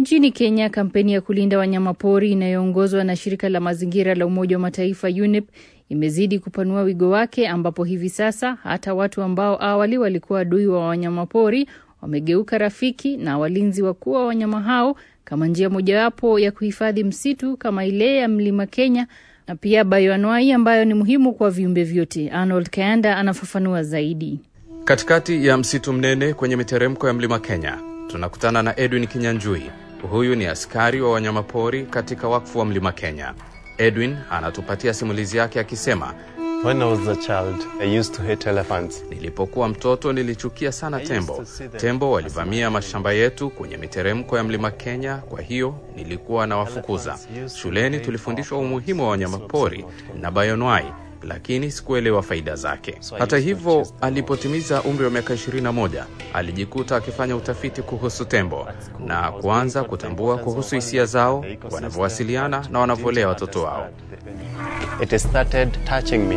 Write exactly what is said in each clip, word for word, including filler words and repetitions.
Nchini Kenya, kampeni ya kulinda wanyamapori inayoongozwa na shirika la mazingira la Umoja wa Mataifa U N E P imezidi kupanua wigo wake, ambapo hivi sasa hata watu ambao awali walikuwa adui wa wanyamapori wamegeuka rafiki na walinzi wakuu wa wanyama hao, kama njia mojawapo ya kuhifadhi msitu kama ile ya Mlima Kenya na pia bioanuai ambayo ni muhimu kwa viumbe vyote. Arnold Kayanda anafafanua zaidi. Katikati ya msitu mnene kwenye miteremko ya Mlima Kenya, tunakutana na Edwin Kinyanjui. Huyu ni askari wa wanyamapori katika wakfu wa Mlima Kenya. Edwin anatupatia simulizi yake akisema, When I was a child, I used to hate elephants. Nilipokuwa mtoto nilichukia sana tembo. Tembo walivamia mashamba yetu kwenye miteremko ya Mlima Kenya, kwa hiyo nilikuwa na wafukuza. Shuleni tulifundishwa umuhimu wa wanyamapori na bioanuai, lakini sikuelewa faida zake. Hata hivyo, alipotimiza umri wa miaka ishirini na moja, alijikuta akifanya utafiti kuhusu tembo na kuanza kutambua kuhusu hisia zao, wanavyowasiliana na wanavyolea watoto wao. It started touching me.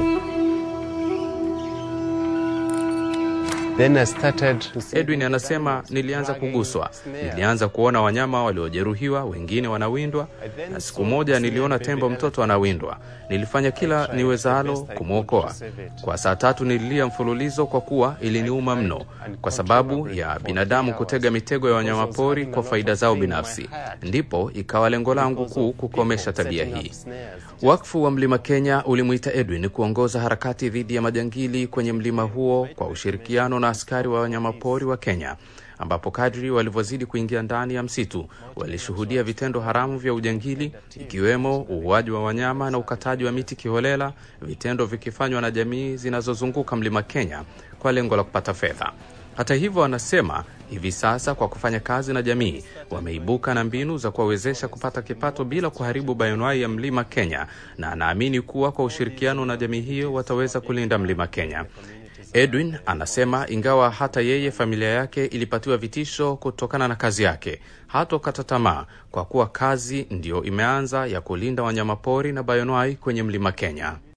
Then I started to see... Edwin anasema, nilianza kuguswa. Nilianza kuona wanyama waliojeruhiwa, wengine wanawindwa, na siku moja niliona tembo mtoto anawindwa. Nilifanya kila niwezalo kumwokoa. Kwa saa tatu nililia mfululizo kwa kuwa iliniuma mno, kwa sababu ya binadamu kutega mitego ya wanyamapori kwa faida zao binafsi. Ndipo ikawa lengo langu kuu kukomesha tabia hii. Wakfu wa Mlima Kenya ulimuita Edwin kuongoza harakati dhidi ya majangili kwenye mlima huo kwa ushirikiano na askari wa wanyamapori wa Kenya, ambapo kadri walivyozidi kuingia ndani ya msitu walishuhudia vitendo haramu vya ujangili, ikiwemo uuaji wa wanyama na ukataji wa miti kiholela, vitendo vikifanywa na jamii zinazozunguka Mlima Kenya kwa lengo la kupata fedha. Hata hivyo, anasema hivi sasa kwa kufanya kazi na jamii wameibuka na mbinu za kuwawezesha kupata kipato bila kuharibu bioanuai ya Mlima Kenya, na anaamini kuwa kwa ushirikiano na jamii hiyo wataweza kulinda Mlima Kenya. Edwin anasema ingawa hata yeye familia yake ilipatiwa vitisho kutokana na kazi yake, hatokata tamaa kwa kuwa kazi ndio imeanza ya kulinda wanyamapori na bioanuai kwenye Mlima Kenya.